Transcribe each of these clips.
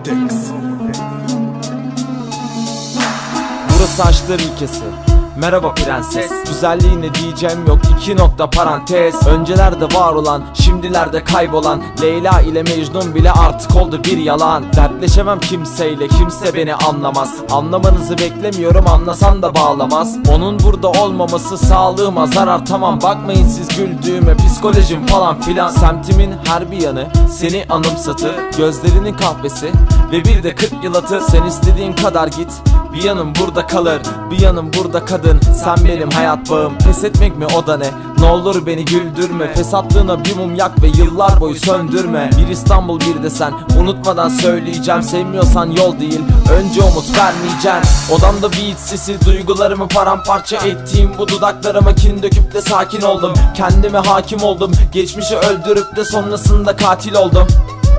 Burası açtır ilkesi. Merhaba prenses. Güzelliğine diyeceğim yok, 2 nokta parantez. Öncelerde var olan, şimdilerde kaybolan Leyla ile Mecnun bile artık oldu bir yalan. Dertleşemem kimseyle, kimse beni anlamaz. Anlamanızı beklemiyorum, anlasan da bağlamaz. Onun burada olmaması sağlığıma zarar, tamam bakmayın siz güldüğüme, psikolojim falan filan. Semtimin her bir yanı seni anımsatır, gözlerinin kahvesi ve bir de 40 yıl atır. Sen istediğin kadar git, bir yanım burada kalır, bir yanım burada kadın. Sen benim hayat bağım. Pes etmek mi o da ne? Ne olur beni güldürme. Fesatlığına bir mum yak ve yıllar boyu söndürme. Bir İstanbul bir de sen, unutmadan söyleyeceğim. Sevmiyorsan yol değil, önce umut vermeyeceksin. Odamda beat sesi, duygularımı paramparça ettiğim bu dudaklarıma kin döküp de sakin oldum. Kendime hakim oldum, geçmişi öldürüp de sonrasında katil oldum.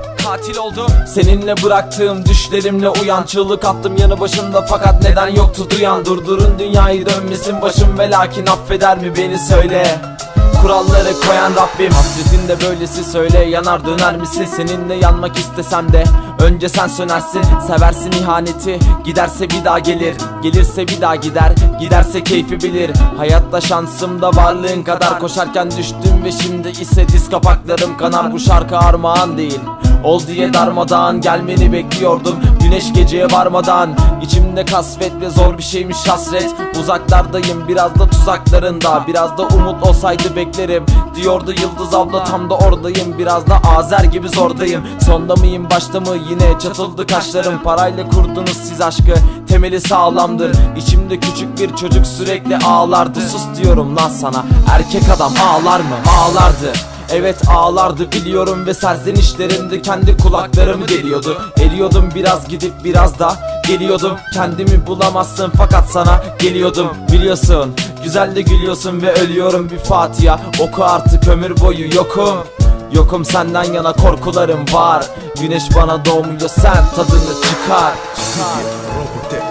Seninle bıraktığım düşlerimle uyan, çığlık attım yanı başında fakat neden yoktu duyan. Durdurun dünyayı dönmesin başım ve lakin affeder mi beni söyle. Kuralları koyan Rabbim, hasretin de böylesi söyle, yanar döner misin? Seninle yanmak istesem de önce sen sönersin. Seversin ihaneti, giderse bir daha gelir, gelirse bir daha gider, giderse keyfi bilir. Hayatta şansım da varlığın kadar, koşarken düştüm ve şimdi ise diz kapaklarım kanar. Bu şarkı armağan değil, ol diye darmadağın gelmeni bekliyordum güneş geceye varmadan. İçimde kasvet ve zor bir şeymiş hasret. Uzaklardayım biraz da tuzaklarında, biraz da umut olsaydı beklerim diyordu Yıldız abla, tam da oradayım. Biraz da Azer gibi zordayım. Sonda mıyım başta mı yine çatıldı kaşlarım. Parayla kurdunuz siz aşkı, temeli sağlamdır. İçimde küçük bir çocuk sürekli ağlardı. Sus diyorum lan sana, erkek adam ağlar mı? Ağlardı. Evet ağlardı biliyorum ve serzenişlerimde kendi kulaklarımı deliyordu. Eriyordum biraz gidip biraz da geliyordum. Kendimi bulamazsın fakat sana geliyordum biliyorsun. Güzel de gülüyorsun ve ölüyorum bir Fatiha. Oku artık ömür boyu yokum. Yokum senden yana korkularım var. Güneş bana doğmuyor sen tadını çıkar.